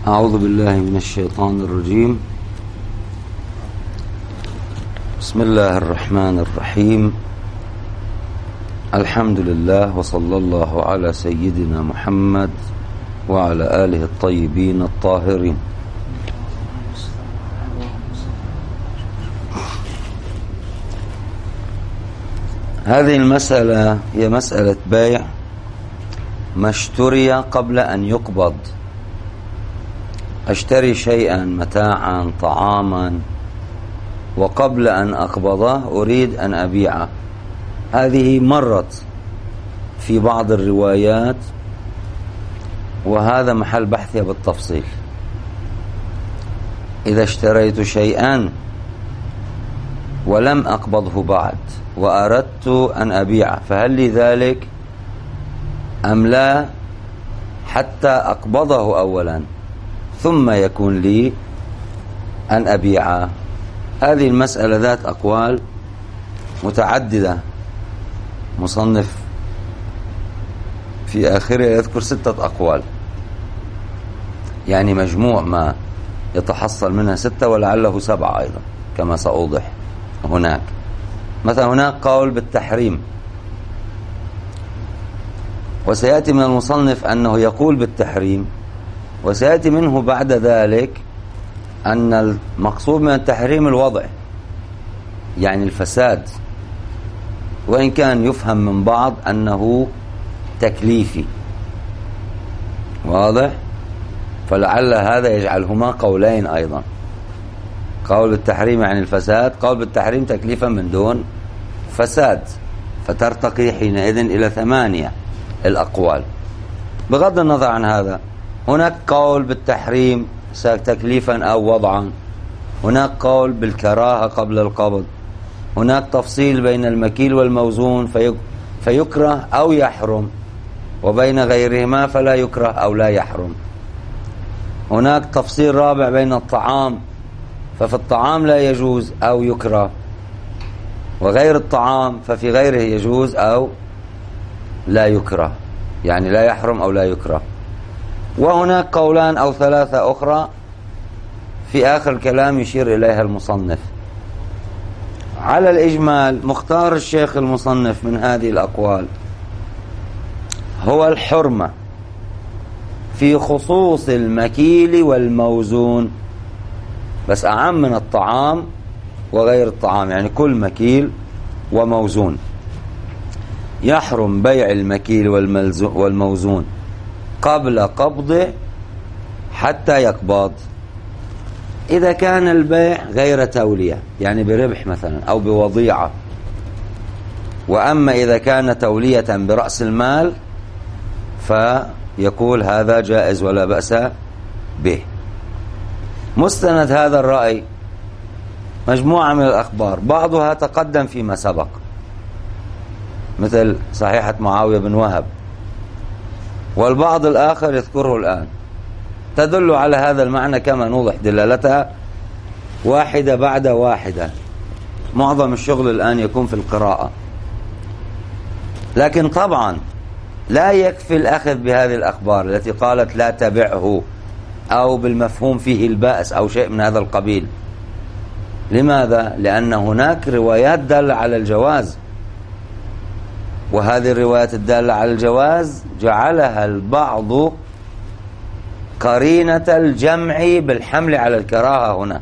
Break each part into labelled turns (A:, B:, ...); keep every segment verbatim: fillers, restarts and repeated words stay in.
A: أعوذ بالله من الشيطان الرجيم. بسم الله الرحمن الرحيم. الحمد لله وصلى الله على سيدنا محمد وعلى آله الطيبين الطاهرين. هذه المسألة هي مسألة بيع ما اشتري قبل أن يقبض. أشتري شيئا متاعا طعاما وقبل أن أقبضه أريد أن أبيعه. هذه مرت في بعض الروايات وهذا محل بحثها بالتفصيل. إذا اشتريت شيئا ولم أقبضه بعد وأردت أن أبيعه فهل لي ذلك أم لا حتى أقبضه أولا ثم يكون لي أن أبيعه؟ هذه المسألة ذات أقوال متعددة. مصنف في آخرها يذكر ستة أقوال، يعني مجموع ما يتحصل منها ستة ولعله سبعة أيضا كما سأوضح. هناك مثلا هناك قول بالتحريم، وسيأتي من المصنف أنه يقول بالتحريم، وسيأتي منه بعد ذلك أن المقصود من التحريم الوضع، يعني الفساد، وإن كان يفهم من بعض أنه تكليفي. واضح؟ فلعل هذا يجعلهما قولين أيضا، قول التحريم يعني الفساد، قول بالتحريم تكليفا من دون فساد، فترتقي حينئذ إلى ثمانية الأقوال. بغض النظر عن هذا، هناك قول بالتحريم تكليفا أو وضعا، هناك قول بالكراهة قبل القبض، هناك تفصيل بين المكيل والموزون فيكره أو يحرم، وبين غيرهما فلا يكره أو لا يحرم. هناك تفصيل رابع بين الطعام، ففي الطعام لا يجوز أو يكره، وغير الطعام ففي غيره يجوز أو لا يكره، يعني لا يحرم أو لا يكره. وهناك قولان أو ثلاثة أخرى في آخر الكلام يشير إليها المصنف. على الإجمال مختار الشيخ المصنف من هذه الأقوال هو الحرمة في خصوص المكيل والموزون، بس أعم من الطعام وغير الطعام، يعني كل مكيل وموزون. يحرم بيع المكيل والموزون قبل قبضه حتى يقبض إذا كان البيع غير تولية، يعني بربح مثلا أو بوضيعة. وأما إذا كان تولية برأس المال فيقول هذا جائز ولا بأس به. مستند هذا الرأي مجموعة من الأخبار، بعضها تقدم فيما سبق مثل صحيحة معاوية بن وهب، والبعض الآخر يذكره الآن تدل على هذا المعنى كما نوضح دلالتها واحدة بعد واحدة. معظم الشغل الآن يكون في القراءة، لكن طبعا لا يكفي الأخذ بهذه الأخبار التي قالت لا تبعه أو بالمفهوم فيه البأس أو شيء من هذا القبيل. لماذا؟ لأن هناك روايات دالة على الجواز، وهذه الروايات الدالة على الجواز جعلها البعض قرينة الجمع بالحمل على الكراهة هنا.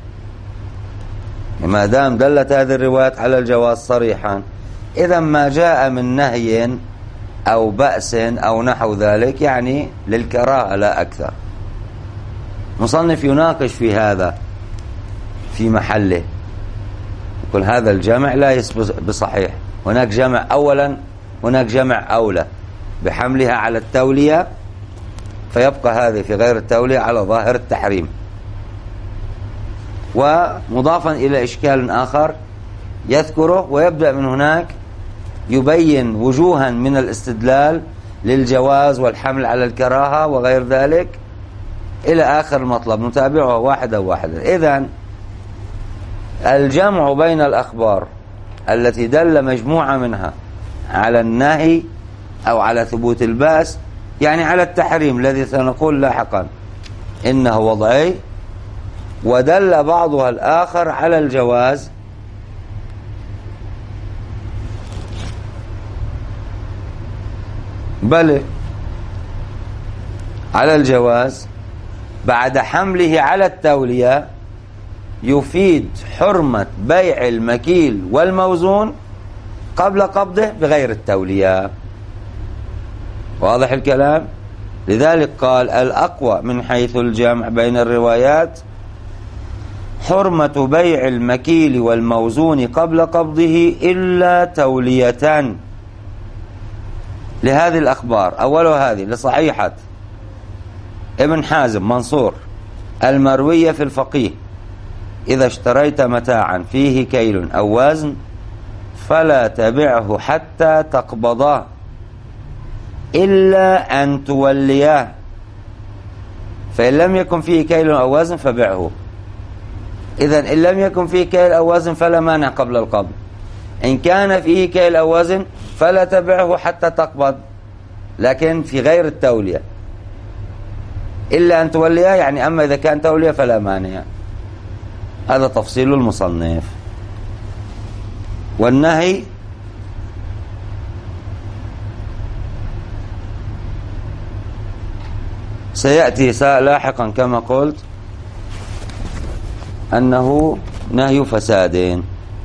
A: ما دام دلت هذه الروايات على الجواز صريحا، إذا ما جاء من نهي أو بأس أو نحو ذلك يعني للكراهة لا أكثر. مصنف يناقش في هذا في محله، يقول هذا الجمع لا يثبت بصحيح. هناك جمع أولا، هناك جمع أولى بحملها على التولية، فيبقى هذه في غير التولية على ظاهر التحريم. ومضافا إلى إشكال آخر يذكره ويبدأ من هناك يبين وجوها من الاستدلال للجواز والحمل على الكراهة وغير ذلك إلى آخر المطلب، نتابعه واحدا واحدا. إذن الجمع بين الأخبار التي دل مجموعة منها على النهي أو على ثبوت البأس، يعني على التحريم الذي سنقول لاحقا إنه وضعي، ودل بعضها الآخر على الجواز بل على الجواز بعد حمله على التولية، يفيد حرمة بيع المكيل والموزون قبل قبضه بغير التولية. واضح الكلام؟ لذلك قال الأقوى من حيث الجمع بين الروايات حرمة بيع المكيل والموزون قبل قبضه إلا تولية لهذه الأخبار. أولها هذه لصحيحة ابن حازم منصور المروية في الفقيه: إذا اشتريت متاعا فيه كيل أو وزن فلا تبعه حتى تقبضه إلا أن تولياه، فإن لم يكن فيه كيل أو وزن فبعه. إذن إن لم يكن فيه كيل أو وزن فلا مانع قبل القبض، إن كان فيه كيل أو وزن فلا تبعه حتى تقبض، لكن في غير التولية. إلا أن تولياه يعني أما إذا كان تولية فلا مانع. هذا تفصيل المصنف. والنهي سيأتي لاحقا كما قلت أنه نهي فساد.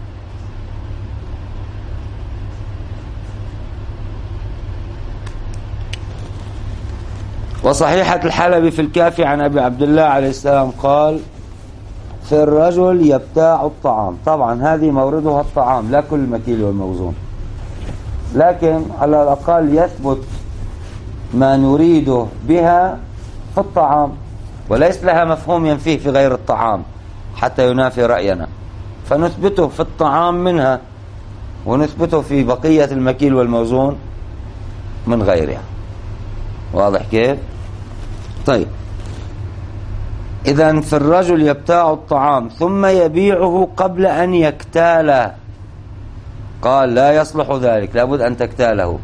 A: وصحيحة الحلبي في الكافي عن أبي عبد الله عليه السلام قال: في الرجل يبتاع الطعام. طبعا هذه موردها الطعام لا كل المكيل والموزون، لكن على الأقل يثبت ما نريده بها في الطعام، وليس لها مفهوم ينفيه في غير الطعام حتى ينافي رأينا، فنثبته في الطعام منها ونثبته في بقية المكيل والموزون من غيرها. واضح كيف؟ طيب، إذن في الرجل يبتاع الطعام ثم يبيعه قبل أن يكتاله، قال لا يصلح ذلك، لابد أن تكتاله.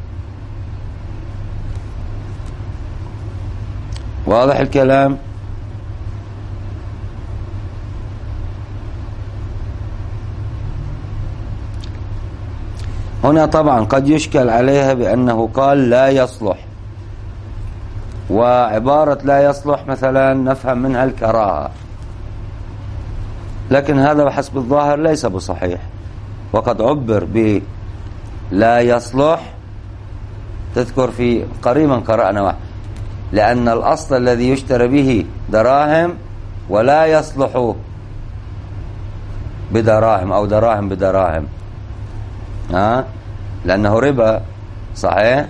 A: واضح الكلام؟ هنا طبعا قد يشكل عليها بأنه قال لا يصلح، وعبارة لا يصلح مثلا نفهم منها الكراهة، لكن هذا بحسب الظاهر ليس بصحيح. وقد عبر ب لا يصلح، تذكر في قريبا قرأنا واحد، لأن الأصل الذي يشترى به دراهم ولا يصلح بدراهم أو دراهم بدراهم، ها؟ لأنه ربا صحيح،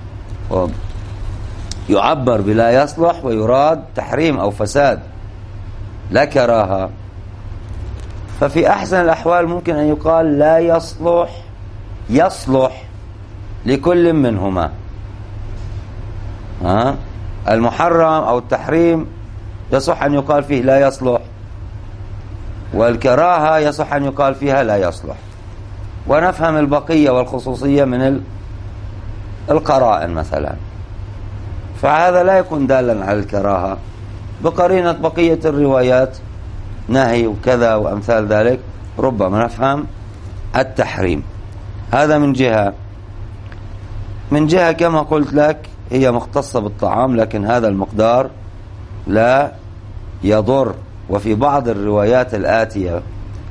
A: يعبر بلا يصلح ويراد تحريم أو فساد لا كراهة. ففي أحسن الأحوال ممكن أن يقال لا يصلح يصلح لكل منهما، ها؟ المحرم أو التحريم يصح أن يقال فيه لا يصلح، والكراهة يصح أن يقال فيها لا يصلح، ونفهم البقية والخصوصية من القرائن مثلا، فهذا لا يكون دالا على الكراهة بقرينة بقية الروايات نهي وكذا وأمثال ذلك، ربما نفهم التحريم. هذا من جهة. من جهة كما قلت لك هي مختصة بالطعام، لكن هذا المقدار لا يضر. وفي بعض الروايات الآتية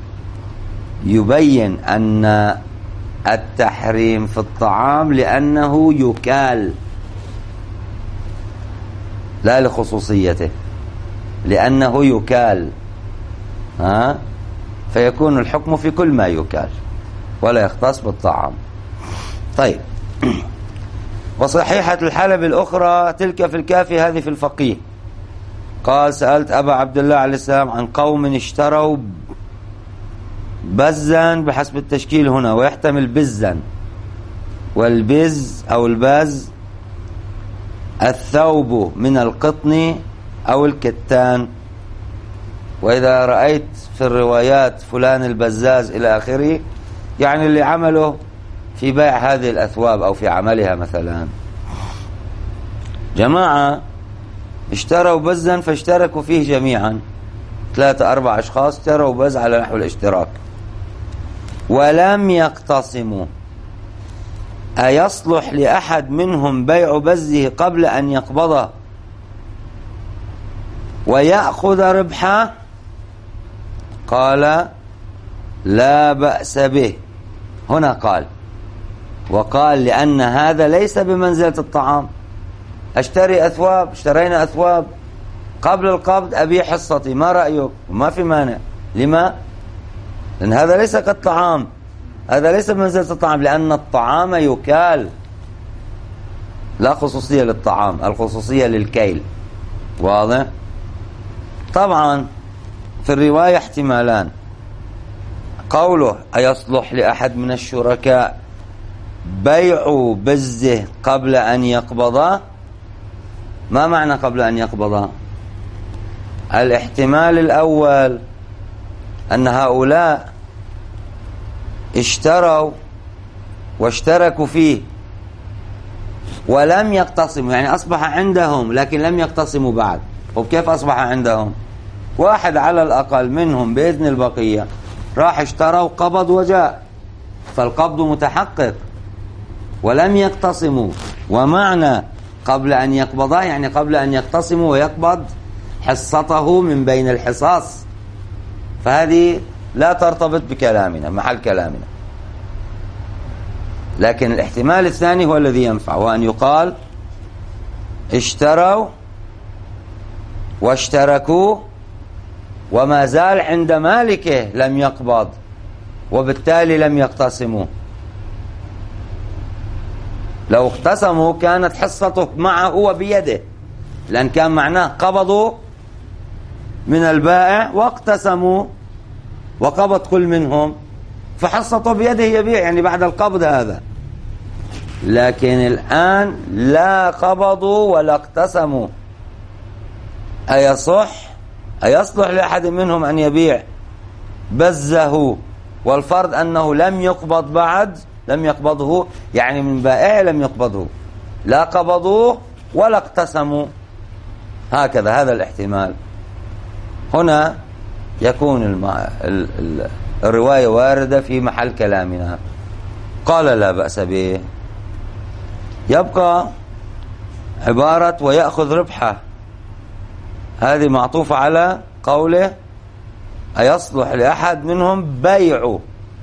A: يبين أن التحريم في الطعام لأنه يكال، لا لخصوصيته، لأنه يكال، ها؟ فيكون الحكم في كل ما يكال ولا يختص بالطعام. طيب، وصحيحة الحلب الأخرى تلك في الكافي هذه في الفقيه. قال: سألت أبا عبد الله عليه السلام عن قوم اشتروا بزا بحسب التشكيل هنا، ويحتمل بزا، والبز أو الباز الثوب من القطن أو الكتان. وإذا رأيت في الروايات فلان البزاز إلى آخره، يعني اللي عمله في بيع هذه الأثواب أو في عملها مثلا. جماعة اشتروا بزا فاشتركوا فيه جميعا، ثلاثة أربع أشخاص اشتروا بز على نحو الاشتراك ولم يقتصموا، أيصلح لأحد منهم بيع بزه قبل أن يقبضه ويأخذ ربحه؟ قال لا بأس به. هنا قال وقال لأن هذا ليس بمنزلة الطعام. أشتري أثواب، اشترينا أثواب قبل القبض أبيع حصتي، ما رأيك؟ ما في مانع. لما؟ لأن هذا ليس كالطعام، هذا ليس بمنزلة الطعام، لأن الطعام يكال، لا خصوصية للطعام، الخصوصية للكيل. واضح؟ طبعا في الرواية احتمالان. قوله أيصلح لأحد من الشركاء بيع بزه قبل أن يقبضه، ما معنى قبل أن يقبضه؟ الاحتمال الأول أن هؤلاء اشتروا واشتركوا فيه ولم يقتصموا، يعني أصبح عندهم لكن لم يقتصموا بعد. وكيف أصبح عندهم؟ واحد على الأقل منهم بإذن البقية راح اشتروا قبض وجاء، فالقبض متحقق ولم يقتصموا. ومعنى قبل أن يقبضه يعني قبل أن يقتصموا ويقبض حصته من بين الحصص، فهذه لا ترتبط بكلامنا، محل كلامنا. لكن الاحتمال الثاني هو الذي ينفع، وأن يقال اشتروا واشتركوا وما زال عند مالكه لم يقبض، وبالتالي لم يقتسموا. لو اقتسموا كانت حصته معه وبيده، لأن كان معناه قبضوا من البائع واقتسموا وقبض كل منهم، فحصته بيده يبيع، يعني بعد القبض هذا. لكن الآن لا قبضوا ولا اقتسموا، أيصح أيصلح لأحد منهم أن يبيع بزه والفرض أنه لم يقبض بعد، لم يقبضه يعني من بائع لم يقبضه، لا قبضوه ولا اقتسموا، هكذا هذا الاحتمال. هنا يكون المع... ال... ال... الرواية واردة في محل كلامنا. قال لا بأس به. يبقى عبارة ويأخذ ربحه، هذه معطوفة على قوله أيصلح لأحد منهم بيع،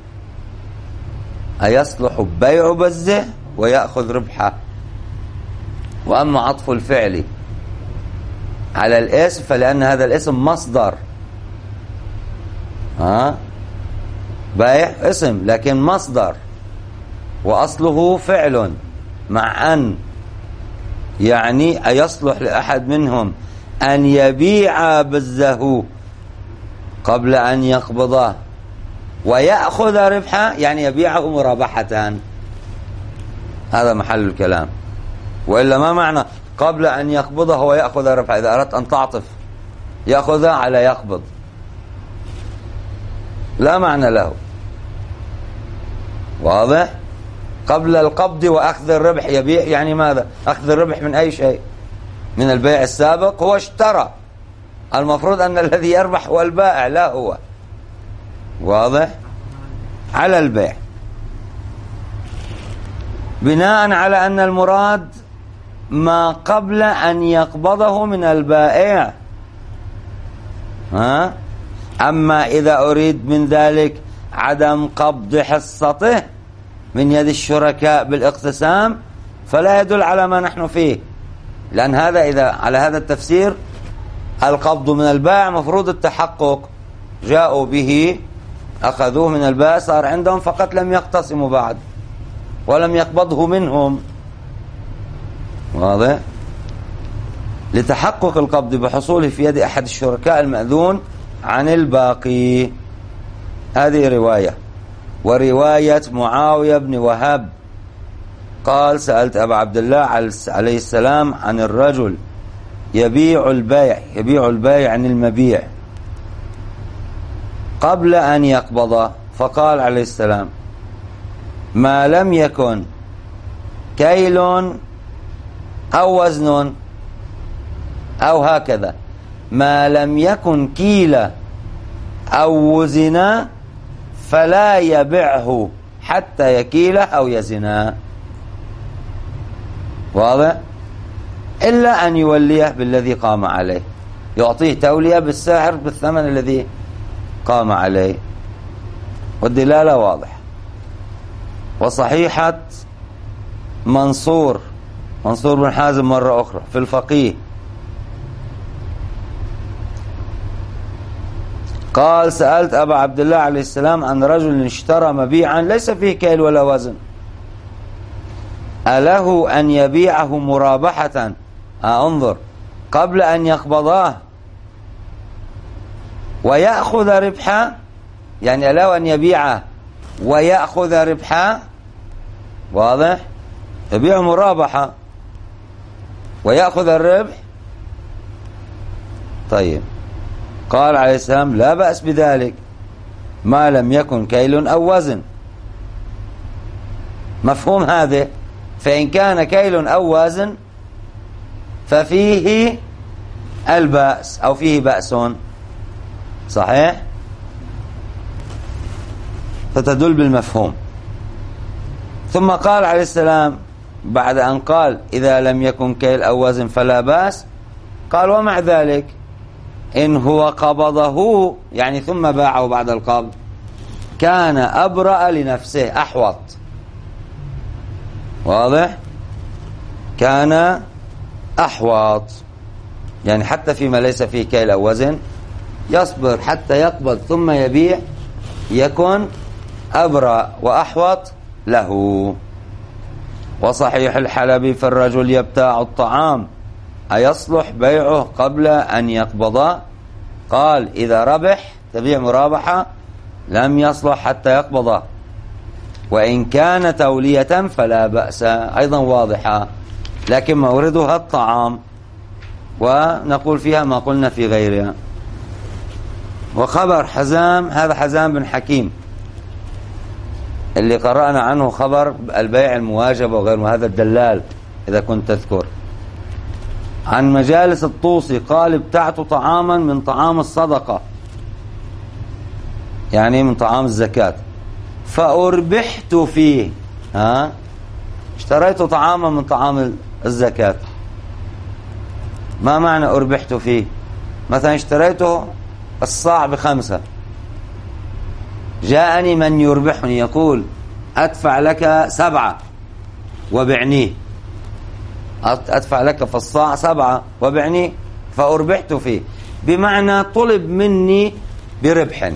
A: أيصلح بيع بزه ويأخذ ربحه. وأما عطف الفعل على الاسم فلأن هذا الاسم مصدر، ها بيع اسم لكن مصدر وأصله فعل مع أن، يعني أيصلح لأحد منهم أن يبيع بزه قبل أن يقبضه ويأخذ ربحه، يعني يبيعه مرابحة. هذا محل الكلام. وإلا ما معنى قبل أن يقبضه ويأخذ ربحه؟ إذا أردت أن تعطف يأخذ على يقبض لا معنى له. واضح؟ قبل القبض وأخذ الربح يبيع، يعني ماذا؟ أخذ الربح من أي شيء؟ من البيع السابق. هو اشترى، المفروض أن الذي يربح هو البائع لا هو. واضح؟ على البيع، بناء على أن المراد ما قبل أن يقبضه من البائع. ها؟ أما إذا أريد من ذلك عدم قبض حصته من يد الشركاء بالاقتسام فلا يدل على ما نحن فيه، لأن هذا إذا على هذا التفسير القبض من البائع مفروض التحقق، جاءوا به أخذوه من البائع صار عندهم فقط لم يقتسموا بعد ولم يقبضه منهم. واضح؟ لتحقق القبض بحصوله في يد أحد الشركاء المأذون عن الباقي. هذه رواية. ورواية معاوية بن وهب قال سألت أبا عبد الله عليه السلام عن الرجل يبيع البيع، يبيع البيع عن المبيع قبل أن يقبضه، فقال عليه السلام ما لم يكن كيل أو وزن، أو هكذا: ما لم يكن كيل أو وزنا فلا يبعه حتى يكيله أو يزنا. واضح؟ إلا أن يوليه بالذي قام عليه، يعطيه تولية بالسعر بالثمن الذي قام عليه. والدلالة واضحة. وصحيحة منصور منصور بن حازم مرة أخرى في الفقيه قال: سألت أبا عبد الله عليه السلام عن رجل اشترى مبيعا ليس فيه كيل ولا وزن، أله أن يبيعه مرابحة انظر قبل أن يقبضاه ويأخذ ربحا، يعني أله أن يبيعه ويأخذ ربحا. واضح؟ يبيع مرابحة ويأخذ الربح. طيب، قال عليه السلام: لا بأس بذلك ما لم يكن كيل أو وزن. مفهوم هذا؟ فإن كان كيل أو وزن ففيه البأس أو فيه بأس. صحيح؟ فتدل بالمفهوم. ثم قال عليه السلام بعد أن قال: إذا لم يكن كيل أو وزن فلا بأس، قال: ومع ذلك إن هو قبضه، يعني ثم باعه بعد القبض، كان أبرأ لنفسه أحوط. واضح؟ كان أحوط، يعني حتى فيما ليس فيه كيل أو وزن يصبر حتى يقبض ثم يبيع، يكون أبرأ وأحوط له. وصحيح الحلبي في الرجل يبتاع الطعام أيصلح بيعه قبل أن يقبضه؟ قال: إذا ربح تبيع مرابحة لم يصلح حتى يقبضه، وإن كان تولية فلا بأس. أيضا واضحة، لكن موردها الطعام، ونقول فيها ما قلنا في غيرها. وخبر حزام، هذا حزام بن حكيم اللي قرأنا عنه خبر البيع المواجبة وغيره، هذا الدلال إذا كنت تذكر. عن مجالس الطوسي قال: ابتعت طعاما من طعام الصدقة، يعني من طعام الزكاة، فأربحت فيه. ها؟ اشتريت طعاما من طعام الزكاة. ما معنى أربحت فيه؟ مثلا اشتريته الصاع بخمسة، جاءني من يربحني يقول: أدفع لك سبعة وبعنيه، أدفع لك في الصاع سبعة وبعنيه، فأربحت فيه، بمعنى طلب مني بربح،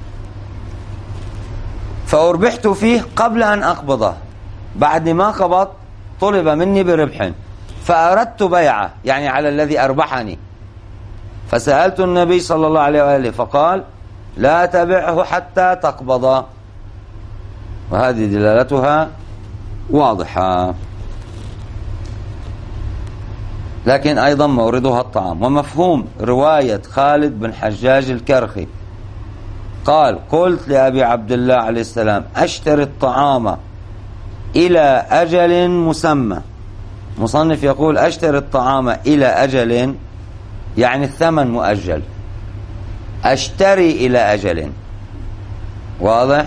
A: فأربحت فيه قبل أن أقبضه، بعد ما قبض طلب مني بربح، فأردت بيعه، يعني على الذي أربحني، فسألت النبي صلى الله عليه وآله فقال: لا تبعه حتى تقبض. وهذه دلالتها واضحة، لكن أيضا موردها الطعام. ومفهوم رواية خالد بن حجاج الكرخي قال: قلت لأبي عبد الله عليه السلام: أشتري الطعام إلى أجل مسمى. مصنف يقول: أشتري الطعام إلى أجل، يعني الثمن مؤجل، أشتري إلى أجل. واضح؟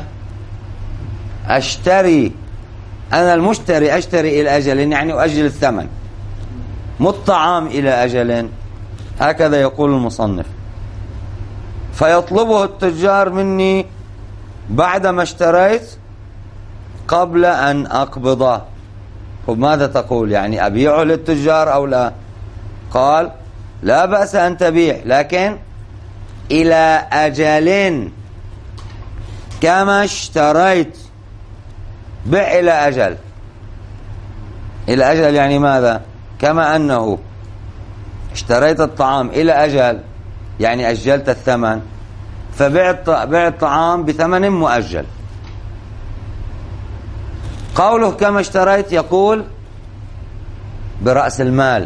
A: أشتري، أنا المشتري أشتري إلى أجل، يعني أؤجل الثمن، مو الطعام إلى أجل. هكذا يقول المصنف. فيطلبه التجار مني بعدما اشتريت قبل أن أقبضه. وماذا تقول؟ يعني أبيعه للتجار أو لا؟ قال: لا بأس أن تبيع، لكن إلى أجل كما اشتريت، بع إلى أجل. إلى أجل يعني ماذا؟ كما أنه اشتريت الطعام إلى أجل، يعني أجلت الثمن، فبعت بع الطعام بثمن مؤجل. قوله كما اشتريت يقول برأس المال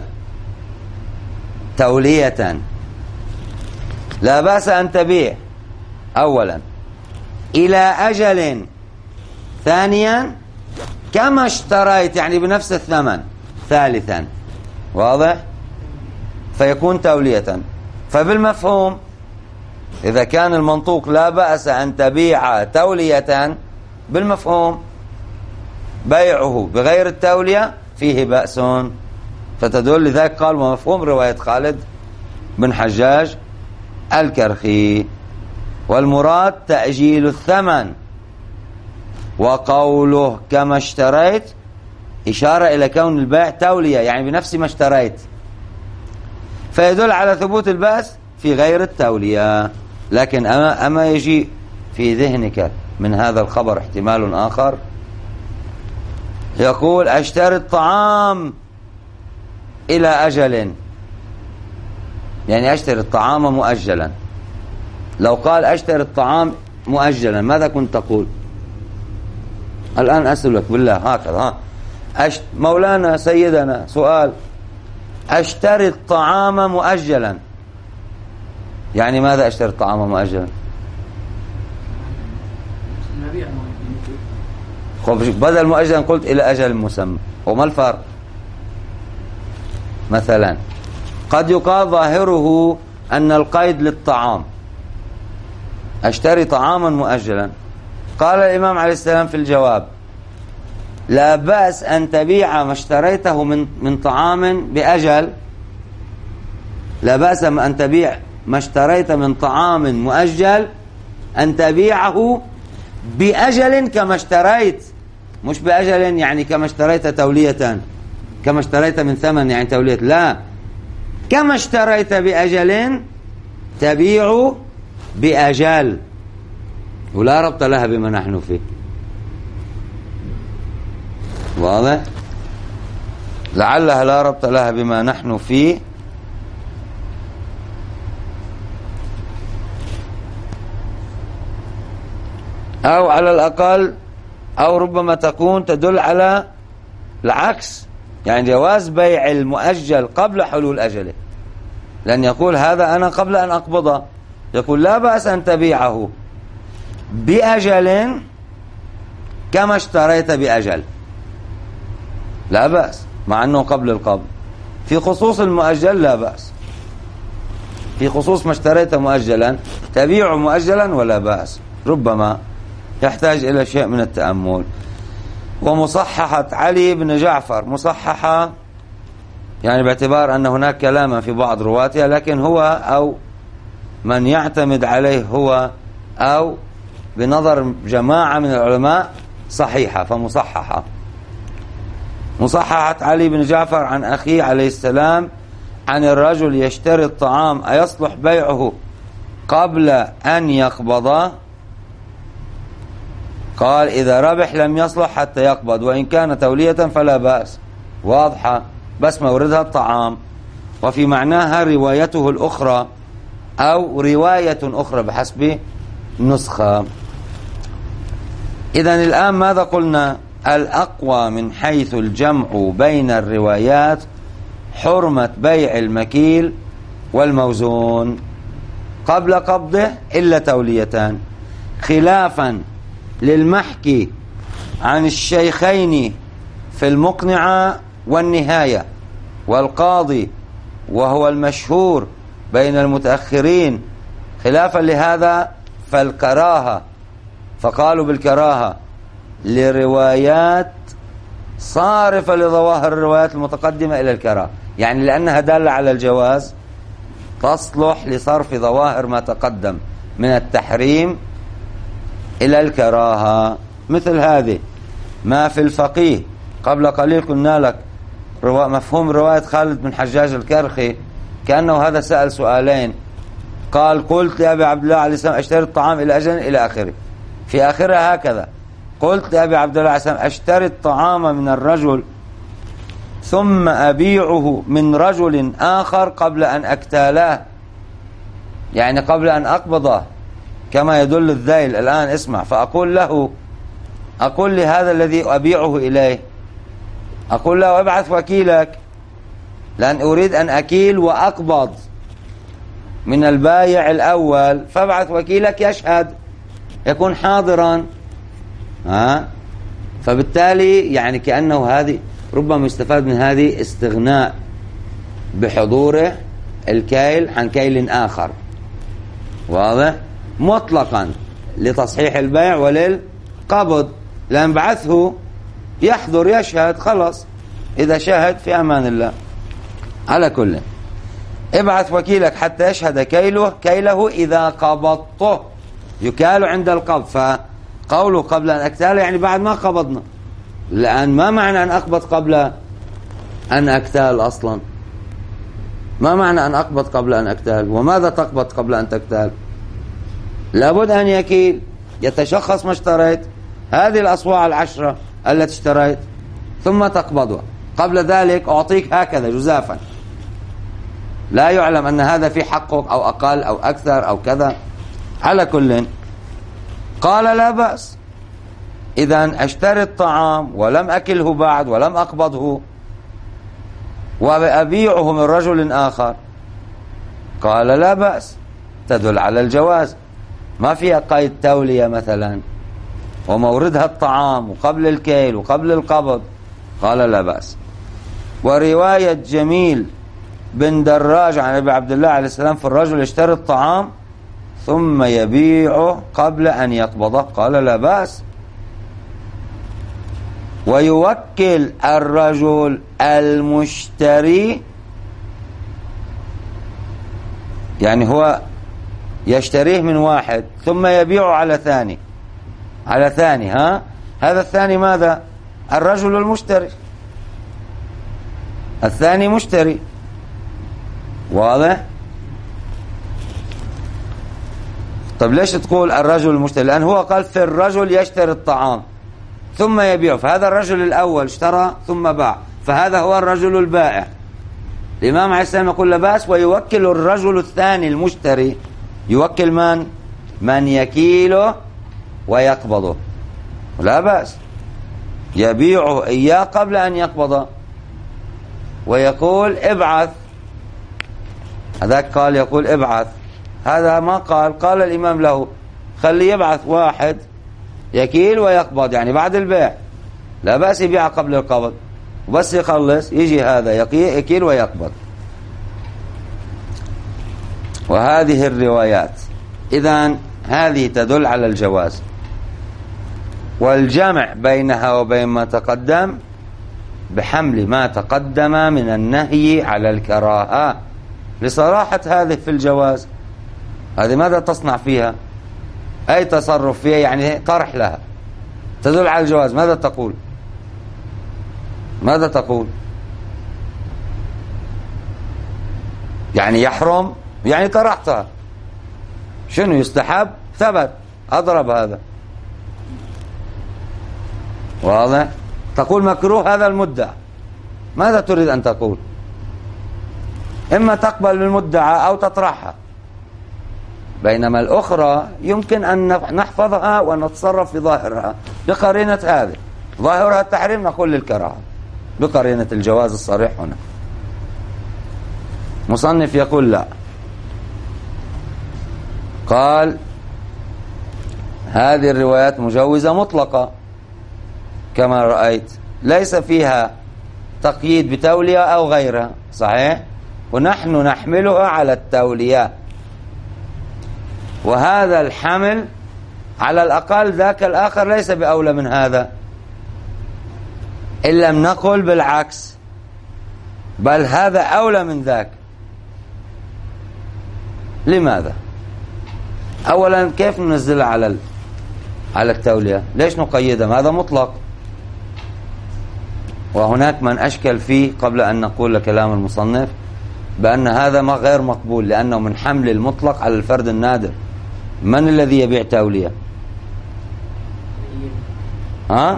A: تولية. لا بأس أن تبيع أولا إلى أجل، ثانيا كما اشتريت يعني بنفس الثمن، ثالثا. واضح؟ فيكون تولية. فبالمفهوم إذا كان المنطوق لا بأس أن تبيع تولية، بالمفهوم بيعه بغير التولية فيه بأس، فتدل لذلك قال ومفهوم رواية خالد بن حجاج الكرخي. والمراد تأجيل الثمن، وقوله كما اشتريت إشارة إلى كون البيع تولية، يعني بنفس ما اشتريت، فيدل على ثبوت البأس في غير التولية. لكن أما, أما يجي في ذهنك من هذا الخبر احتمال آخر، يقول أشتري الطعام إلى أجل، يعني أشتري الطعام مؤجلا. لو قال أشتري الطعام مؤجلا ماذا كنت تقول؟ الآن أسألك بالله هكذا، ها أشت... مولانا سيدنا سؤال، أشتري الطعام مؤجلا، يعني ماذا أشتري الطعام مؤجلا؟ بدل مؤجلا قلت إلى أجل مسمى، وما الفرق؟ مثلا قد يقال ظاهره أن القيد للطعام، أشتري طعاما مؤجلا. قال الإمام عليه السلام في الجواب لا بأس أن تبيع ما اشتريته من من طعام بأجل، لا بأس أن تبيع ما اشتريت من طعام مؤجل أن تبيعه بأجل كما اشتريت، مش بأجل يعني كما اشتريت تولية، كما اشتريت من ثمن يعني تولية، لا، كما اشتريت بأجل تبيع بأجل، ولا ربط لها بما نحن فيه. واضح؟ لعلها لا ربط لها بما نحن فيه، أو على الأقل أو ربما تكون تدل على العكس، يعني جواز بيع المؤجل قبل حلول أجله، لأن يقول هذا أنا قبل أن أقبضه، يقول لا بأس أن تبيعه بأجل كما اشتريت بأجل، لا بأس، مع أنه قبل القبض. في خصوص المؤجل لا بأس، في خصوص ما اشتريت مؤجلا تبيع مؤجلا ولا بأس، ربما يحتاج إلى شيء من التأمل. ومصححة علي بن جعفر، مصححة يعني باعتبار أن هناك كلاما في بعض رواتها، لكن هو أو من يعتمد عليه هو أو بنظر جماعة من العلماء صحيحة، فمصححة. مصححة علي بن جعفر عن أخيه عليه السلام عن الرجل يشتري الطعام أيصلح بيعه قبل أن يقبضه؟ قال إذا ربح لم يصلح حتى يقبض، وإن كان تولية فلا بأس. واضحة، بس موردها الطعام، وفي معناها روايته الأخرى أو رواية أخرى بحسب النسخة. إذن الآن ماذا قلنا؟ الأقوى من حيث الجمع بين الروايات حرمة بيع المكيل والموزون قبل قبضه إلا توليتان، خلافا للمحكي عن الشيخين في المقنعة والنهاية والقاضي، وهو المشهور بين المتأخرين. خلافا لهذا فالكراهة، فقالوا بالكراهة لروايات صارفة لظواهر الروايات المتقدمة إلى الكراهة، يعني لأنها دالة على الجواز تصلح لصرف ظواهر ما تقدم من التحريم إلى الكراهة. مثل هذه ما في الفقيه قبل قليل قلنا لك مفهوم رواية خالد بن حجاج الكرخي، كأنه هذا سأل سؤالين، قال قلت لأبي عبد الله عليه السلام أشتري الطعام إلى أجل إلى آخره، في آخرها هكذا قلت لأبي عبد الله عليه السلام أشتري الطعام من الرجل ثم أبيعه من رجل آخر قبل أن أكتالاه، يعني قبل أن أقبضه كما يدل الذيل. الآن اسمع، فأقول له، أقول لهذا الذي أبيعه إليه، أقول له ابعث وكيلك، لأن أريد أن أكيل وأقبض من البايع الأول، فابعث وكيلك يشهد، يكون حاضرا. ها؟ فبالتالي يعني كأنه هذه ربما يستفاد من هذه استغناء بحضوره الكيل عن كيل آخر، واضح؟ مطلقا لتصحيح البيع وللقبض، لأن بعثه يحضر يشهد، خلص إذا شهد في أمان الله. على كل ابعث وكيلك حتى يشهد كيله كيله إذا قبضته، يكال عند القبض. فقوله قبل أن أكتال يعني بعد ما قبضنا، لأن ما معنى أن أقبض قبل أن أكتال أصلا؟ ما معنى أن أقبض قبل أن أكتال؟ وماذا تقبض قبل أن تكتال؟ لابد أن يكيل، يتشخص ما اشتريت، هذه الأصواع العشرة التي اشتريت، ثم تقبضها. قبل ذلك أعطيك هكذا جزافا، لا يعلم أن هذا في حقك أو أقل أو أكثر أو كذا. على كل قال لا بأس، إذا أشتري الطعام ولم أكله بعد ولم أقبضه وأبيعه من رجل آخر، قال لا بأس، تدل على الجواز، ما فيها قيد تولية مثلا وموردها الطعام وقبل الكيل وقبل القبض، قال لا بأس. ورواية جميل بن دراج عن أبي عبد الله عليه السلام في الرجل يشتري الطعام ثم يبيعه قبل أن يقبضه، قال لا بأس. ويوكل الرجل المشتري، يعني هو يشتريه من واحد ثم يبيعه على ثاني، على ثاني ها هذا الثاني ماذا؟ الرجل المشتري، الثاني مشتري، واضح؟ طب ليش تقول الرجل المشتري؟ لأن هو قال في الرجل يشتري الطعام ثم يبيعه، فهذا الرجل الأول اشترى ثم باع، فهذا هو الرجل البائع. الإمام عليه السلام يقول لا بأس. ويوكل الرجل الثاني المشتري، يوكل من؟ من يكيله ويقبضه، لا بأس، يبيعه إياه قبل أن يقبضه، ويقول ابعث، هذاك قال يقول ابعث، هذا ما قال، قال الإمام له خلي يبعث واحد يكيل ويقبض، يعني بعد البيع لا بأس يبيع قبل القبض، وبس يخلص يجي هذا يكيل ويقبض. وهذه الروايات إذن هذه تدل على الجواز، والجمع بينها وبين ما تقدم بحمل ما تقدم من النهي على الكراهة لصراحة هذه في الجواز. هذه ماذا تصنع فيها؟ أي تصرف فيها، يعني طرح لها، تدل على الجواز. ماذا تقول؟ ماذا تقول؟ يعني يحرم، يعني طرحتها، شنو يستحب؟ ثبت، أضرب هذا، واضح؟ تقول مكروه هذا المدعى، ماذا تريد أن تقول؟ إما تقبل بالمدعى أو تطرحها، بينما الأخرى يمكن أن نحفظها ونتصرف في ظاهرها بقرينة هذه، ظاهرها التحريم نقول للكراهة بقرينة الجواز الصريح. هنا مصنف يقول لا، قال هذه الروايات مجوزة مطلقة كما رأيت، ليس فيها تقييد بتولية أو غيرها، صحيح؟ ونحن نحملها على التولية، وهذا الحمل على الأقل ذاك الآخر ليس بأولى من هذا، إن لم نقل بالعكس، بل هذا أولى من ذاك. لماذا؟ أولا كيف ننزلها على على التولية؟ ليش نقيدها؟ هذا مطلق، وهناك من أشكل فيه قبل أن نقول كلام المصنف بأن هذا ما غير مقبول، لأنه من حمل المطلق على الفرد النادر. من الذي يبيع تولية؟ ها؟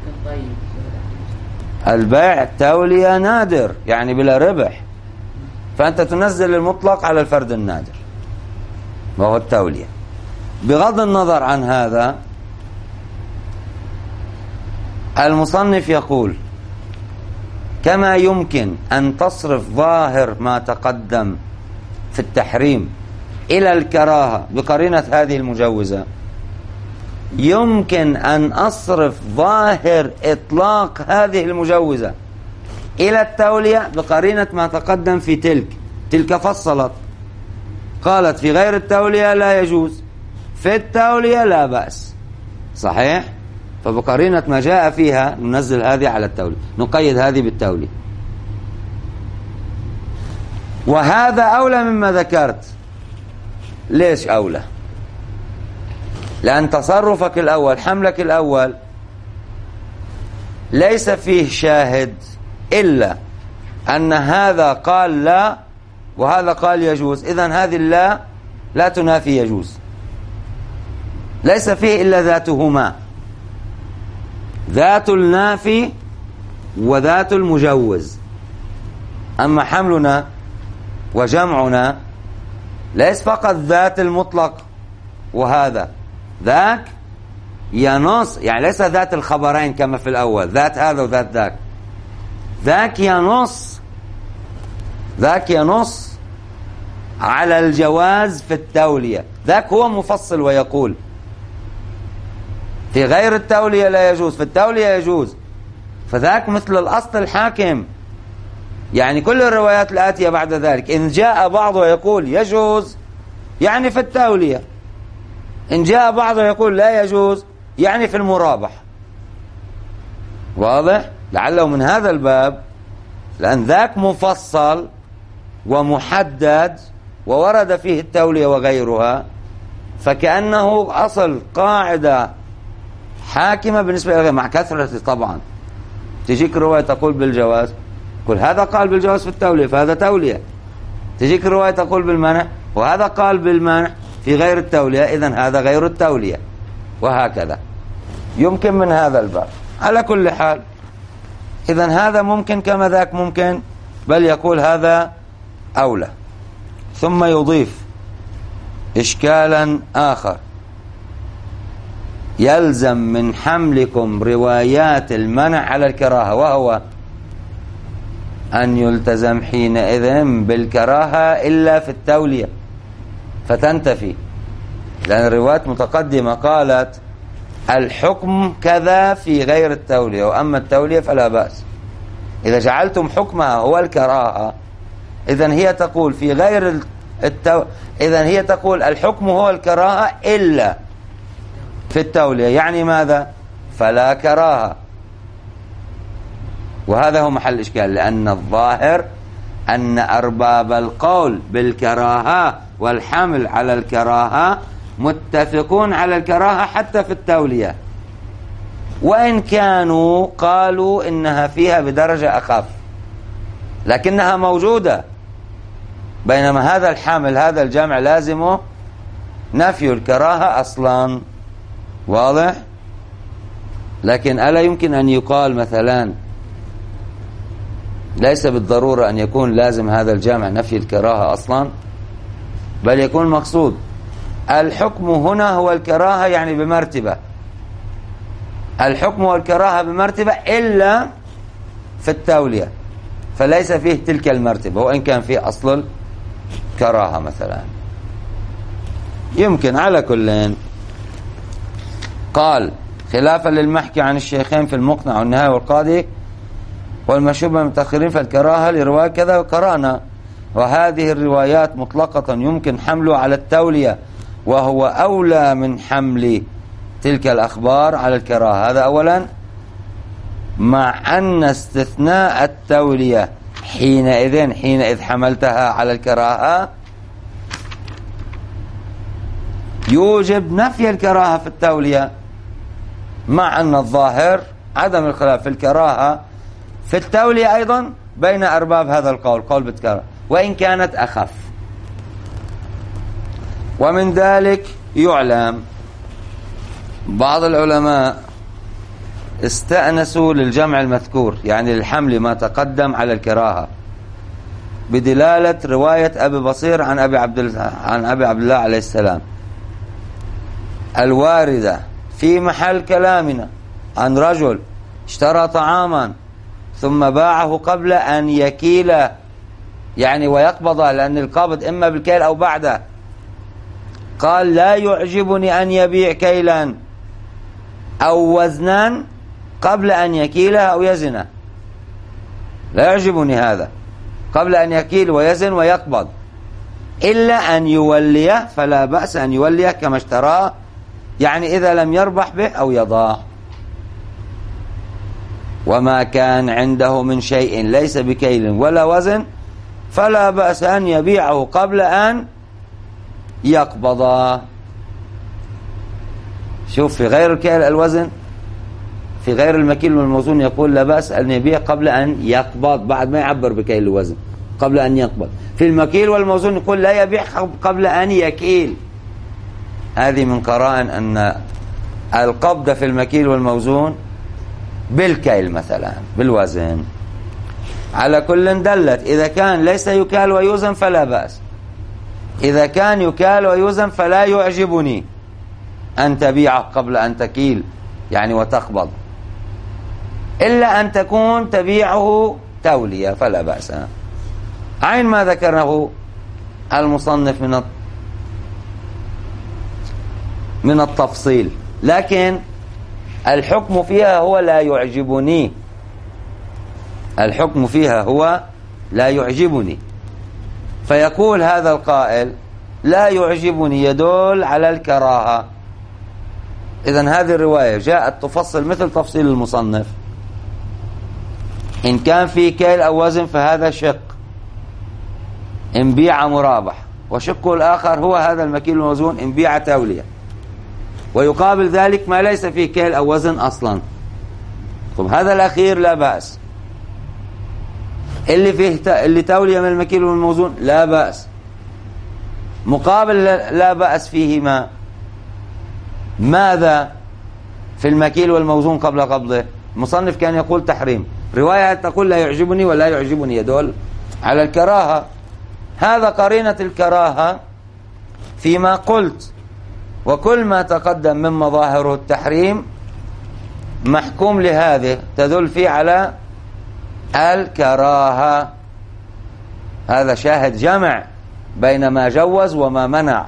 A: البيع تولية نادر، يعني بلا ربح، فأنت تنزل المطلق على الفرد النادر وهو التولية. بغض النظر عن هذا، المصنف يقول كما يمكن أن تصرف ظاهر ما تقدم في التحريم إلى الكراهة بقرينة هذه المجوزة، يمكن أن أصرف ظاهر إطلاق هذه المجوزة إلى التولية بقرينة ما تقدم في تلك. تلك فصلت، قالت في غير التولية لا يجوز، في التولية لا بأس. صحيح؟ فبقرينة ما جاء فيها ننزل هذه على التولية، نقيد هذه بالتولية. وهذا أولى مما ذكرت. ليش أولى؟ لأن تصرفك الأول، حملك الأول، ليس فيه شاهد إلا أن هذا قال لا وهذا قال يجوز، إذن هذه لا لا تنافي يجوز، ليس فيه إلا ذاتهما، ذات النافي وذات المجوز. أما حملنا وجمعنا ليس فقط ذات المطلق، وهذا ذاك ينص، يعني ليس ذات الخبرين كما في الأول، ذات هذا وذات ذاك، ذاك ينص، ذاك ينص على الجواز في التولية، ذاك هو مفصل ويقول في غير التولية لا يجوز، في التولية يجوز. فذاك مثل الأصل الحاكم، يعني كل الروايات الآتية بعد ذلك إن جاء بعضه يقول يجوز يعني في التولية، إن جاء بعضه يقول لا يجوز يعني في المرابح. واضح؟ لعله من هذا الباب، لأن ذاك مفصل ومحدد وورد فيه التولية وغيرها، فكأنه أصل قاعدة حاكمة بالنسبة إليه مع كثرة. طبعا تجيك رواية تقول بالجواز، كل هذا قال بالجواز في التولية فهذا تولية، تجيك رواية تقول بالمنع وهذا قال بالمنع في غير التولية، إذن هذا غير التولية، وهكذا يمكن من هذا الباب. على كل حال إذن هذا ممكن كما ذاك ممكن، بل يقول هذا أولى. ثم يضيف إشكالا آخر: يلزم من حملكم روايات المنع على الكراهة، وهو أن يلتزم حينئذ بالكراهة إلا في التولية فتنتفي، لأن الروايات متقدمة قالت الحكم كذا في غير التولية، وأما التولية فلا بأس. إذا جعلتم حكمها هو الكراهة، إذن هي تقول في غير التو... إذن هي تقول الحكم هو الكراهة إلا في التولية، يعني ماذا؟ فلا كراهة. وهذا هو محل الإشكال، لأن الظاهر أن أرباب القول بالكراهة والحمل على الكراهة متفقون على الكراهة حتى في التولية، وإن كانوا قالوا إنها فيها بدرجة أخف، لكنها موجودة. بينما هذا الحمل، هذا الجمع لازمه نفي الكراهة أصلا. واضح؟ لكن ألا يمكن أن يقال مثلا ليس بالضرورة أن يكون لازم هذا الجامع نفي الكراهة أصلا، بل يكون مقصود الحكم هنا هو الكراهة، يعني بمرتبة، الحكم والكراهة بمرتبة إلا في التولية فليس فيه تلك المرتبة، وإن كان فيه أصل الكراهة مثلا. يمكن. على كل قال خلافا للمحكي عن الشيخين في المقنع والنهاية والقاضي والمشهور من المتأخرين فالكراهة لرواية كذا وقرانا، وهذه الروايات مطلقة يمكن حمله على التولية، وهو أولى من حمل تلك الأخبار على الكراهة. هذا أولا، مع أن استثناء التولية حينئذ حينئذ حملتها على الكراهة يوجب نفي الكراهة في التولية، مع أن الظاهر عدم الخلاف في الكراهة في التولية أيضا بين أرباب هذا القول، قول بالكراهة وإن كانت أخف. ومن ذلك يعلم بعض العلماء استأنسوا للجمع المذكور، يعني للحمل ما تقدم على الكراهة، بدلالة رواية أبي بصير عن أبي عبد عن أبي عبد الله عليه السلام الواردة في محل كلامنا عن رجل اشترى طعاما ثم باعه قبل أن يكيل، يعني ويقبضه، لأن القابض إما بالكيل أو بعده. قال لا يعجبني أن يبيع كيلا أو وزنا قبل أن يكيله أو يزنه، لا يعجبني هذا. قبل أن يكيل ويزن ويقبض، إلا أن يوليه فلا بأس أن يوليه كما اشتراه، يعني إذا لم يربح به أو يضاع. وما كان عنده من شيء ليس بكيل ولا وزن فلا بأس أن يبيعه قبل أن يقبضه. شوف، في غير الكيل الوزن، في غير المكيل والموزون يقول لا بأس أن يبيع قبل أن يقبض، بعد ما يعبر بكيل الوزن، قبل أن يقبض. في المكيل والموزون يقول لا يبيع قبل أن يكيل. هذه من قرائن أن القبض في المكيل والموزون بالكيل مثلا بالوزن. على كل دلت إذا كان ليس يكال ويوزن فلا بأس، إذا كان يكال ويوزن فلا يعجبني أن تبيعه قبل أن تكيل يعني وتقبض، إلا أن تكون تبيعه تولية فلا بأس. عين ما ذكره المصنف من من التفصيل، لكن الحكم فيها هو لا يعجبني، الحكم فيها هو لا يعجبني. فيقول هذا القائل لا يعجبني يدل على الكراهة. إذن هذه الرواية جاءت تفصل مثل تفصيل المصنف. إن كان في كيل أو وزن فهذا شق إن بيع مرابح، وشقه الآخر هو هذا المكيل والموزون إن بيع تولية، ويقابل ذلك ما ليس فيه كيل أو وزن أصلا. طب هذا الأخير لا بأس، اللي فيه اللي تولية من المكيل والموزون لا بأس، مقابل لا بأس فيهما ماذا؟ في المكيل والموزون قبل قبضه المصنف كان يقول تحريم، رواية تقول لا يعجبني ولا يعجبني يدل على الكراهة. هذا قرينة الكراهة فيما قلت، وكل ما تقدم من مظاهر التحريم محكوم لهذه تدل فيه على الكراهة. هذا شاهد جمع بين ما جوز وما منع.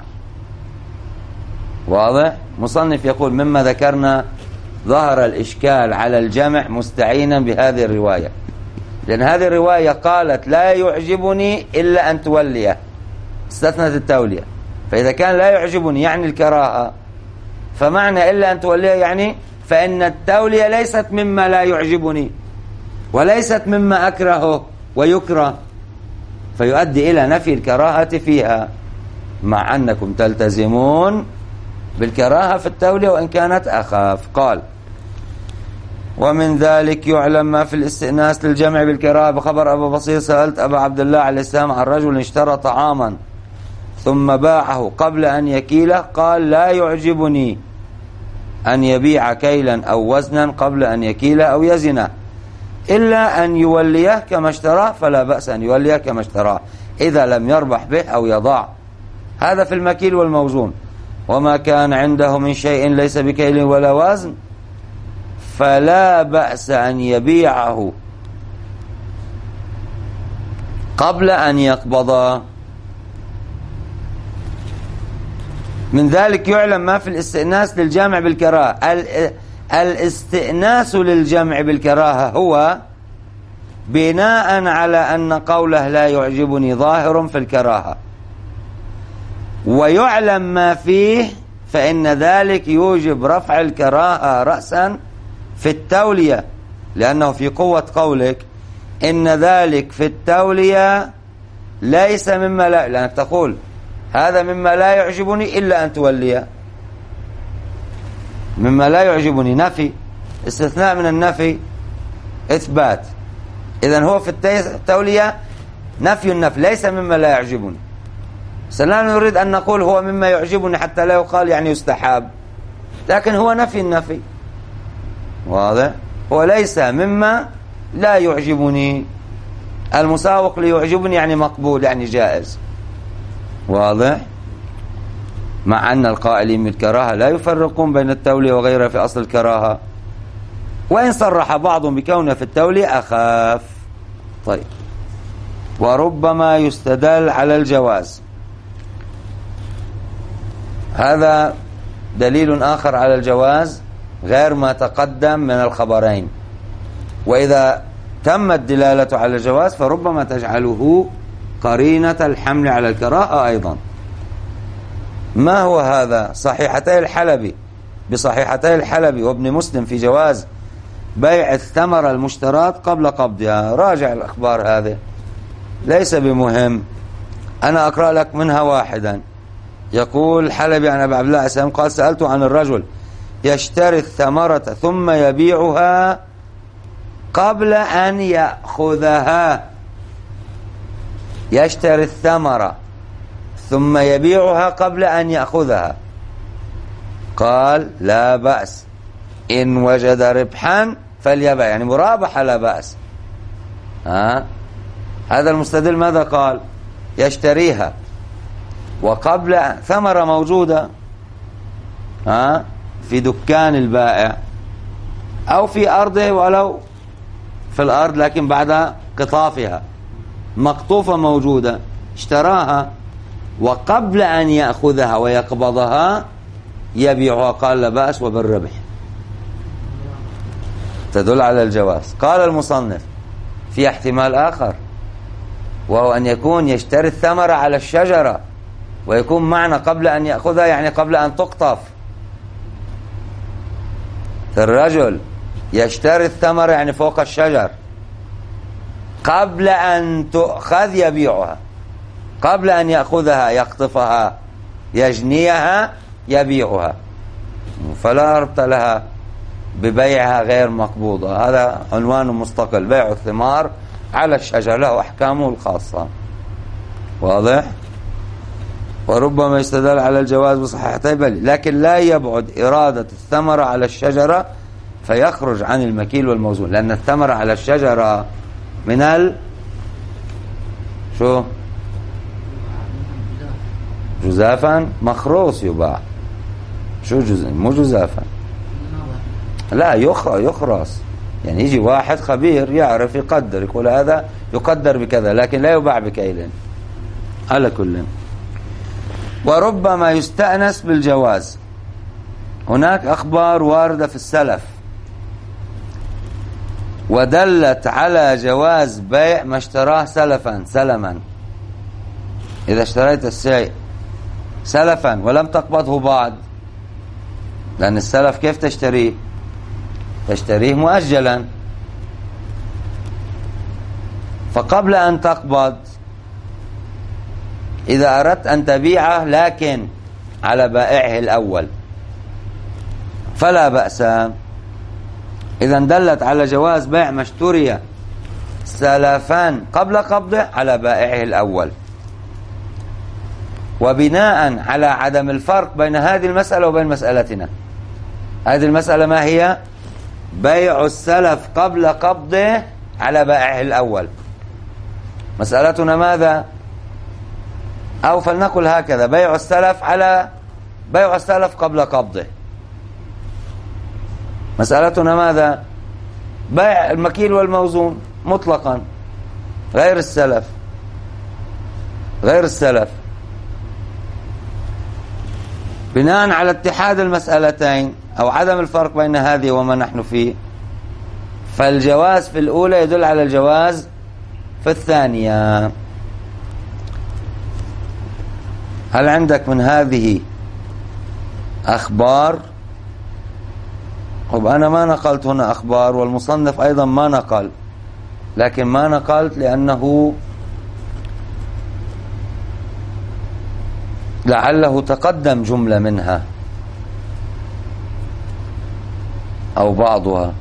A: واضح؟ مصنف يقول مما ذكرنا ظهر الإشكال على الجمع مستعينا بهذه الرواية، لأن هذه الرواية قالت لا يعجبني إلا أن توليه، استثنت التولية. فإذا كان لا يعجبني يعني الكراهة، فمعنى إلا أن توليه يعني فإن التولية ليست مما لا يعجبني وليست مما أكرهه ويكره، فيؤدي إلى نفي الكراهة فيها، مع أنكم تلتزمون بالكراهة في التولية وإن كانت أخاف. قال ومن ذلك يعلم ما في الاستئناس للجمع بالكراهة بخبر أبو بصير سألت أبا عبد الله عليه السلام عن رجل اشترى طعاما ثم باعه قبل أن يكيله، قال لا يعجبني أن يبيع كيلا أو وزنا قبل أن يكيله أو يزنه، إلا أن يوليه كما اشتراه فلا بأس أن يوليه كما اشتراه إذا لم يربح به أو يضاع. هذا في المكيل والموزون. وما كان عنده من شيء ليس بكيل ولا وزن فلا بأس أن يبيعه قبل أن يقبض. من ذلك يعلم ما في الاستئناس للجمع بالكراهة. الاستئناس للجمع بالكراهة هو بناء على أن قوله لا يعجبني ظاهر في الكراهة، ويعلم ما فيه، فإن ذلك يوجب رفع الكراهة رأسا في التولية، لأنه في قوة قولك إن ذلك في التولية ليس مما لا، لأنك تقول هذا مما لا يعجبني إلا أن توليه، مما لا يعجبني نفي، استثناء من النفي إثبات. إذن هو في التولية نفي النفي ليس مما لا يعجبني. سلا نريد أن نقول هو مما يعجبني حتى لا يقال يعني يستحاب، لكن هو نفي النفي. واضح؟ هو ليس مما لا يعجبني. المساوق ليعجبني يعني مقبول يعني جائز. واضح؟ مع أن القائلين بالكراهة لا يفرقون بين التولية وغيرها في أصل الكراهة، وإن صرح بعضهم بكونه في التولية أخاف. طيب، وربما يستدل على الجواز. هذا دليل آخر على الجواز غير ما تقدم من الخبرين. وإذا تمت دلالة على الجواز فربما تجعله قرينة الحمل على الكراهة أيضا. ما هو هذا؟ صحيحتي الحلبي بصحيحتي الحلبي وابن مسلم في جواز بيع الثمرة المشترات قبل قبضها. راجع الأخبار هذه ليس بمهم، أنا أقرأ لك منها واحدا. يقول حلبي عن أبي عبد الله السلام قال سألت عن الرجل يشتري الثمرة ثم يبيعها قبل أن يأخذها. يشتري الثمرة ثم يبيعها قبل أن يأخذها. قال لا بأس إن وجد ربحا فليبيع، يعني مرابحة لا بأس. ها؟ هذا المستدل ماذا قال؟ يشتريها وقبل ثمرة موجودة ها في دكان البائع أو في أرضه ولو في الأرض لكن بعد قطافها مقطوفة موجودة، اشتراها وقبل أن يأخذها ويقبضها يبيعها. قال لا بأس وبالربح، تدل على الجواز. قال المصنف في احتمال آخر وهو أن يكون يشتري الثمرة على الشجرة ويكون معنى قبل أن يأخذها يعني قبل أن تقطف. الرجل يشتري الثمرة يعني فوق الشجر قبل أن تؤخذ يبيعها، قبل أن يأخذها يقطفها يجنيها يبيعها، فلا ربط لها ببيعها غير مقبوضة. هذا عنوان مستقل، بيع الثمار على الشجر له أحكامه الخاصة. واضح؟ وربما يستدل على الجواز بصحيحتين بل لكن لا يبعد إرادة الثمرة على الشجرة فيخرج عن المكيل والموزون، لأن الثمرة على الشجرة من ال شو جزافا مخروص يباع. شو جز مو جزافا، لا يخرص، يعني يجي واحد خبير يعرف يقدر يقول هذا يقدر بكذا لكن لا يباع بكيل. على كل، وربما يستأنس بالجواز. هناك أخبار واردة في السلف ودلت على جواز بيع ما اشتراه سلفا سلما. إذا اشتريت الشيء سلفا ولم تقبضه بعد، لأن السلف كيف تشتريه؟ تشتريه مؤجلا، فقبل أن تقبض إذا أردت أن تبيعه لكن على بائعه الأول فلا بأس. إذا دلت على جواز بيع ما اشتري سلفا قبل قبضه على بائعه الأول. وبناء على عدم الفرق بين هذه المسألة وبين مسألتنا، هذه المسألة ما هي؟ بيع السلف قبل قبضه على بائعه الأول. مسألتنا ماذا؟ أو فلنقل هكذا، بيع السلف على بيع السلف قبل قبضه. مسألتنا ماذا؟ بيع المكيل والموزون مطلقا غير السلف، غير السلف. بناء على اتحاد المسألتين أو عدم الفرق بين هذه وما نحن فيه، فالجواز في الأولى يدل على الجواز في الثانية. هل عندك من هذه أخبار؟ طب أنا ما نقلت هنا أخبار والمصنف أيضا ما نقل، لكن ما نقلت لأنه لعله تقدم جملة منها أو بعضها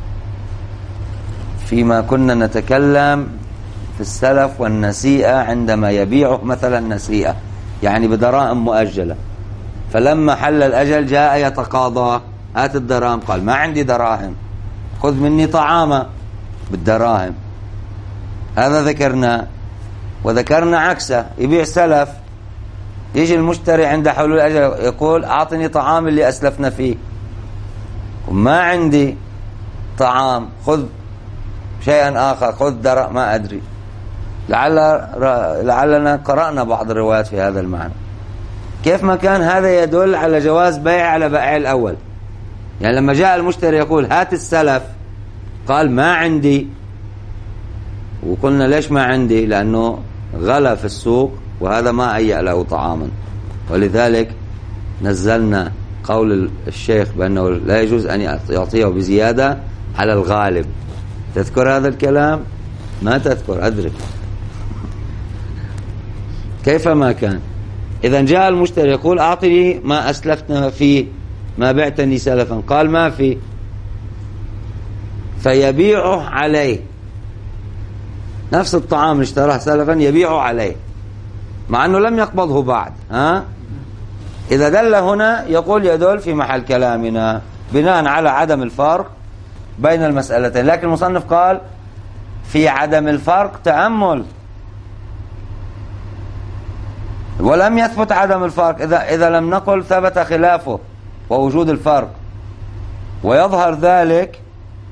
A: فيما كنا نتكلم في السلف والنسيئة، عندما يبيعه مثلا نسيئة يعني بدراهم مؤجلة، فلما حل الأجل جاء يتقاضى هات الدراهم، قال ما عندي دراهم خذ مني طعامة بالدراهم. هذا ذكرنا. وذكرنا عكسه، يبيع سلف، يجي المشتري عند حلول الأجل يقول أعطني طعام اللي أسلفنا فيه، وما عندي طعام خذ شيئا آخر، خذ درهم ما أدري. لعل لعلنا قرأنا بعض الروايات في هذا المعنى. كيف ما كان هذا يدل على جواز بيع على بائع الأول. يعني لما جاء المشتري يقول هات السلف، قال ما عندي، وقلنا ليش ما عندي؟ لأنه غلا في السوق وهذا ما هيأ له طعاما، ولذلك نزلنا قول الشيخ بأنه لا يجوز أن يعطيه بزيادة على الغالب. تذكر هذا الكلام؟ ما تذكر، أدرك. كيف ما كان، إذا جاء المشتري يقول أعطني ما أسلفتنا فيه، ما بعتني سلفا، قال ما في، فيبيعه عليه نفس الطعام اللي اشتراه سلفا يبيعه عليه مع أنه لم يقبضه بعد. ها؟ إذا دل هنا يقول يدل في محل كلامنا بناء على عدم الفرق بين المسألتين، لكن المصنف قال في عدم الفرق تأمل، ولم يثبت عدم الفرق. إذا, إذا لم نقل ثبت خلافه ووجود الفرق، ويظهر ذلك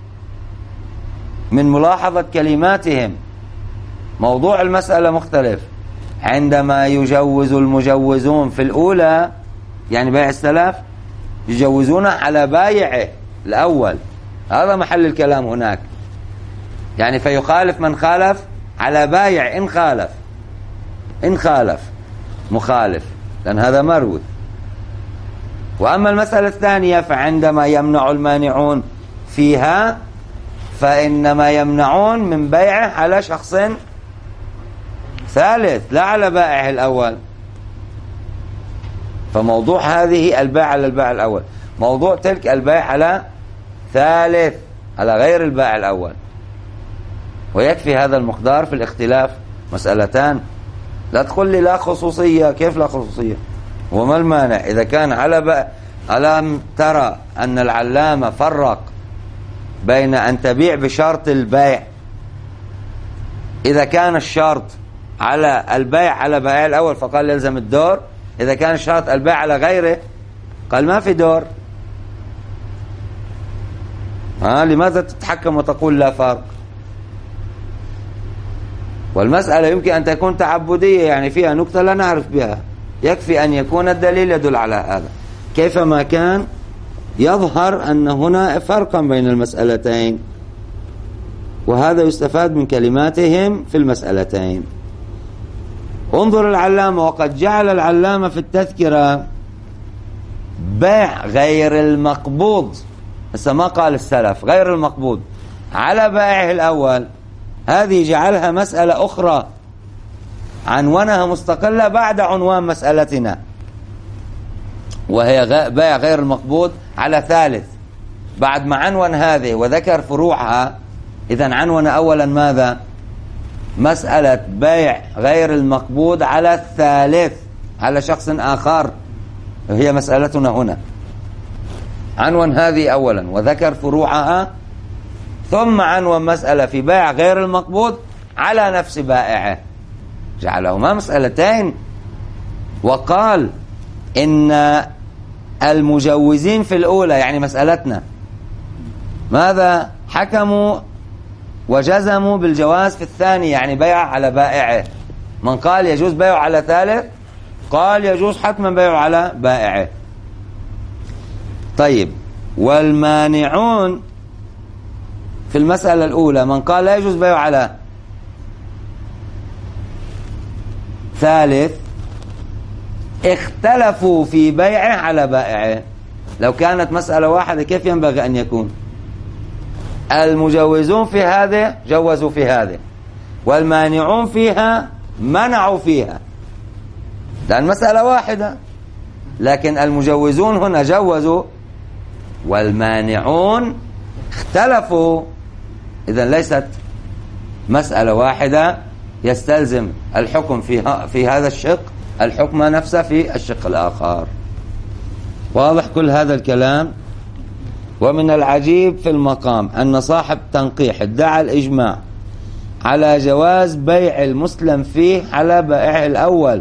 A: من ملاحظة كلماتهم. موضوع المسألة مختلف. عندما يجوز المجوزون في الأولى يعني بيع السلف يجوزون على بايعه الأول، هذا محل الكلام هناك. يعني فيخالف من خالف على بايع إن خالف، إن خالف مخالف، لأن هذا مروي. وأما المسألة الثانية فعندما يمنع المانعون فيها فإنما يمنعون من بيعه على شخص ثالث لا على بائعه الأول. فموضوع هذه البيع على البائع الأول، موضوع تلك البيع على ثالث على غير البائع الأول. ويكفي هذا المقدار في الاختلاف مسألتان. لا تقول لي لا خصوصية، كيف لا خصوصية؟ وما المانع إذا كان على بائع؟ ألم ترى أن العلامة فرق بين أن تبيع بشرط البيع إذا كان الشرط على البيع على بائع الأول فقال يلزم الدور، إذا كان الشرط البيع على غيره قال ما في دور. ها لماذا تتحكم وتقول لا فرق؟ والمسألة يمكن أن تكون تعبدية، يعني فيها نكتة لا نعرف بها، يكفي أن يكون الدليل يدل على هذا. كيفما كان يظهر أن هنا فرقا بين المسألتين، وهذا يستفاد من كلماتهم في المسألتين. انظر العلامة، وقد جعل العلامة في التذكرة بيع غير المقبوض، هسه ما قال السلف، غير المقبوض على بائعه الأول، هذه جعلها مسألة أخرى عنوانها مستقلة بعد عنوان مسألتنا، وهي بيع غير المقبوض على ثالث. بعد ما عنوان هذه وذكر فروعها، إذن عنوان أولا ماذا؟ مسألة بيع غير المقبوض على الثالث على شخص آخر، هي مسألتنا هنا. عنوان هذه أولا وذكر فروعها، ثم عنوان مسألة في بيع غير المقبوض على نفس بائعه، جعلهما مسألتين. وقال إن المجوزين في الأولى يعني مسألتنا ماذا؟ حكموا وجزموا بالجواز في الثاني، يعني بيع على بائعه. من قال يجوز بيع على ثالث قال يجوز حتما بيع على بائعه. طيب، والمانعون في المسألة الأولى من قال لا يجوز بيع على ثالث اختلفوا في بيعه على بائعه. لو كانت مسألة واحدة كيف ينبغي أن يكون؟ المجوزون في هذه جوزوا في هذه، والمانعون فيها منعوا فيها، لأن مسألة واحدة. لكن المجوزون هنا جوزوا والمانعون اختلفوا، إذن ليست مسألة واحدة يستلزم الحكم في في هذا الشق الحكم نفسه في الشق الآخر. واضح كل هذا الكلام؟ ومن العجيب في المقام أن صاحب تنقيح ادعى الإجماع على جواز بيع المسلم فيه على بائعه الأول.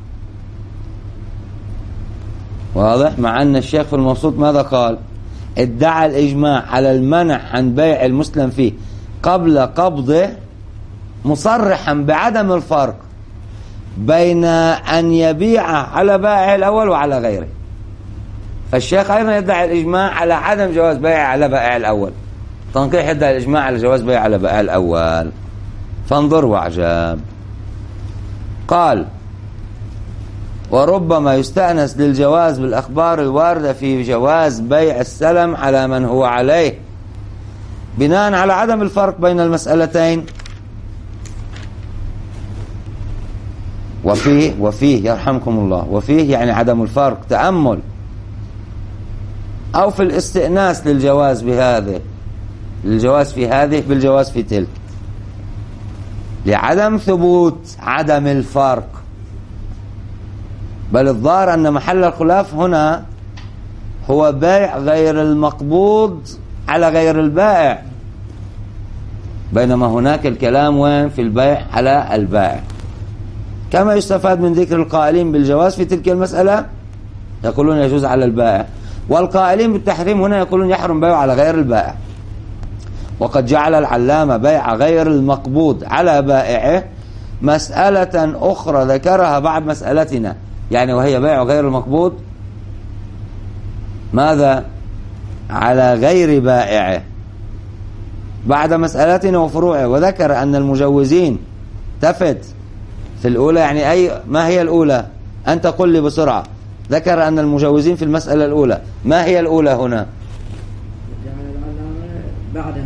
A: واضح؟ مع أن الشيخ في المبسوط ماذا قال؟ ادعى الإجماع على المنع عن بيع المسلم فيه قبل قبضه، مصرحا بعدم الفرق بين أن يبيع على بائعه الأول وعلى غيره. فالشيخ أيضا يدعي الإجماع على عدم جواز بيع على بائع الأول، تنقيح يدعي الإجماع على جواز بيع على بائع الأول. فانظر واعجب. قال وربما يستأنس للجواز بالأخبار الواردة في جواز بيع السلم على من هو عليه بناء على عدم الفرق بين المسألتين. وفيه وفيه يرحمكم الله، وفيه يعني عدم الفرق، تأمل. أو في الاستئناس للجواز بهذه، للجواز في هذه بالجواز في تلك، لعدم ثبوت عدم الفرق. بل الظاهر أن محل الخلاف هنا هو بيع غير المقبوض على غير البائع، بينما هناك الكلام وين؟ في البيع على البائع. كما يستفاد من ذكر القائلين بالجواز في تلك المسألة يقولون يجوز على البائع، والقائلين بالتحريم هنا يقولون يحرم بيع على غير البائع. وقد جعل العلامة بيع غير المقبوض على بائعه مسألة أخرى ذكرها بعد مسألتنا، يعني وهي بيع غير المقبوض ماذا؟ على غير بائعه بعد مسألتنا وفروعه. وذكر أن المجوزين تفت في الأولى، يعني أي ما هي الأولى؟ أنت قل لي بسرعة. ذكر أن المجوزين في المسألة الأولى، ما هي الأولى هنا؟
B: بعدها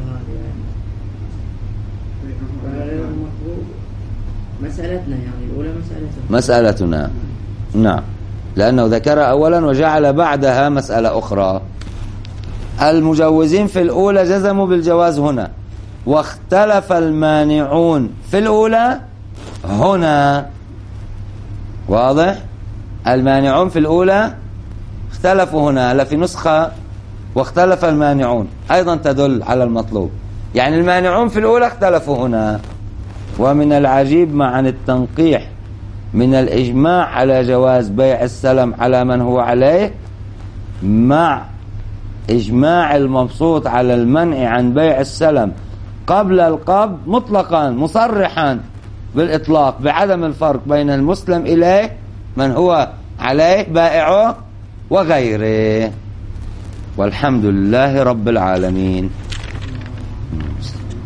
B: مسألتنا، يعني الأولى مسألتنا
A: مسألتنا نعم، لأنه ذكر أولا وجعل بعدها مسألة أخرى. المجوزين في الأولى جزموا بالجواز هنا، واختلف المانعون في الأولى هنا. واضح؟ المانعون في الأولى اختلفوا هنا. هلا في نسخة واختلف المانعون أيضا تدل على المطلوب، يعني المانعون في الأولى اختلفوا هنا. ومن العجيب مع التنقيح من الإجماع على جواز بيع السلم على من هو عليه مع إجماع المبسوط على المنع عن بيع السلم قبل القبض مطلقا مصرحا بالإطلاق بعدم الفرق بين المسلم إليه من هو عليه بائعه وغيره. والحمد لله رب العالمين.